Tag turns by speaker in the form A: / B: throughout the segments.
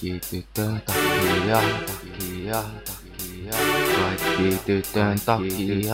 A: Kaikki tytön takia, kaikki tytön takia,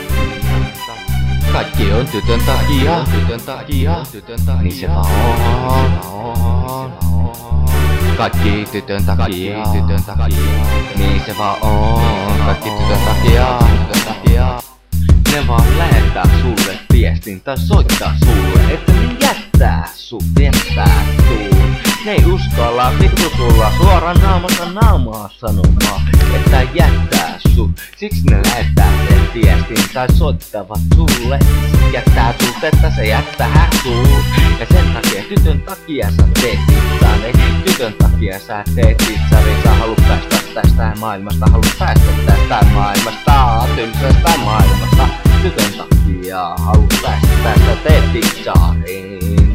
A: kaikki on tytön takia, niin se vaan on. Kaikki tytön takia, niin se vaan on. Kaikki tytön takia. Ne vaan lähettää sulle viestin tai soittaa sulle, että ne jättää sut. Ne ei uskalla vittu sulla suoraan naamasta naamaa sanomaan, että jättää sut. Siksi ne lähettää sen viestin tai soittavat sulle. Jättää sut, että se jättää sut. Ja sen takia tytön takia sä teet itsari. Tytön takia sä teet itsari. Sä haluat päästä tästä maailmasta. Haluat päästä tästä maailmasta. Tylsästä maailmasta. Tytön takia haluat päästä tästä teet itsariin.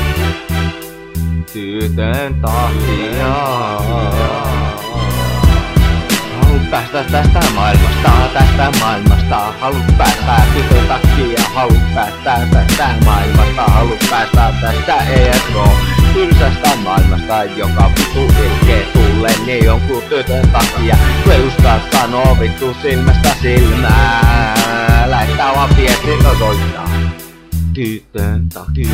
A: Tytön takia haluat päästä tästä maailmasta, haluat päästä tytön takia, haluat päästä tästä maailmasta, haluat päästä tästä eroon tylsästä maailmasta, joka vittu ilkee tulle niin jonkun tytön takia. Kun ei uskalla sanoo vittu silmästä silmää, lähettää vaan viestin soittaa. Tytön takia.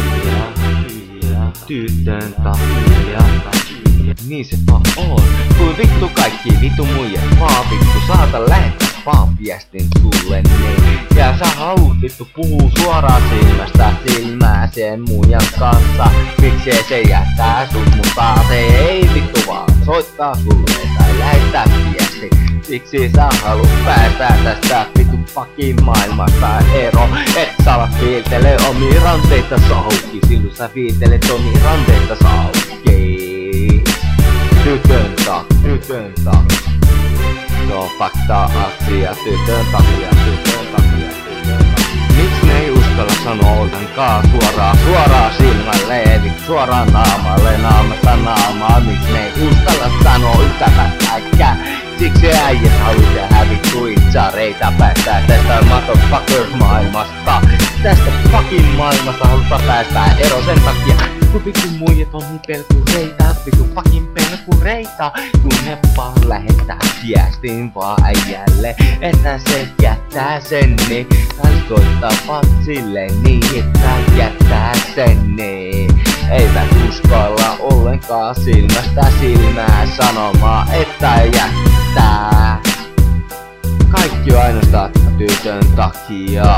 A: Tytön takia, niin se vaan on. Kui vittu kaikki vittu muijat vaan vittu saata lähettää vaan viestin sulle niin. Ja sä haluut vittu puhuu suoraan silmästä silmää sen muijan kanssa. Miksei se jättää sut, mutta se ei vittu vaan soittaa sulle tai lähettää viesti. Siksi sä haluut päästä tästä vittu fucking maailmasta ero. Et sä alat viiltele omii ranteita sauki. Silloin sä viiltelet omii ranteita sauki. Tytön tak. Se on fakta asia. Tytön takia. Miks ne ei uskalla sanoa ollenkaan suoraan silmälle, suoraan naamalle, naamasta naamaa. Miks ne ei uskalla sanoa yhtä pätkääkään? Siksi äijät haluu tehdä vittu itsareita. Päästää tästä motherfucker maailmasta. Tästä fucking maailmasta halutaan päästä ero sen takia. Kun vittu muijat on niin pelkureita, vittu fucking pelkureita. Kun ne vaan lähettää viestin vaan äijälle, että se jättää sen niin. Tai soittavat silleen niin, että jättää sen niin. Eivät uskalla ollenkaan silmästä silmää sanomaan, että jättää. Kaikki on ainoastaan tytön takia.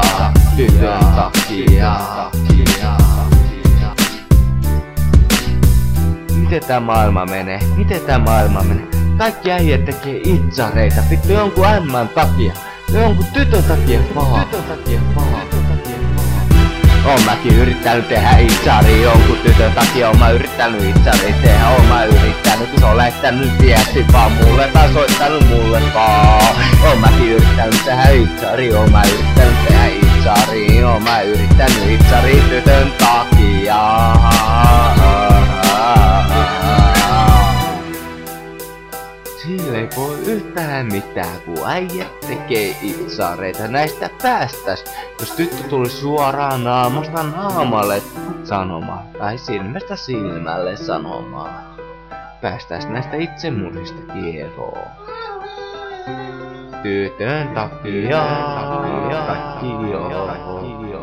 A: Miten tää maailma menee? Kaikki äijät tekee itsareita, vittu jonkun ämmän takia. Jonkun tytön takia vaan. Oon mäkin yrittänyt tehdä itsari jonkun tytön takia. Oon mä yrittänyt itsari tehdä. Oon mä yrittänyt, kun se on lähettänyt viesti vaan mulle tai soittanut mulle vaan. Oon mäkin yrittänyt tehdä itsari. Oon mä yrittänyt itsari tytön takia. Sille ei voi yhtään mitään, kun äijät tekee itsareita. Näistä päästäs, jos tyttö tuli suoraan naamasta naamalle sanomaan, tai silmästä silmälle sanomaan. Päästäis näistä itsemurhista eroon. Tytön takia, kaikki on.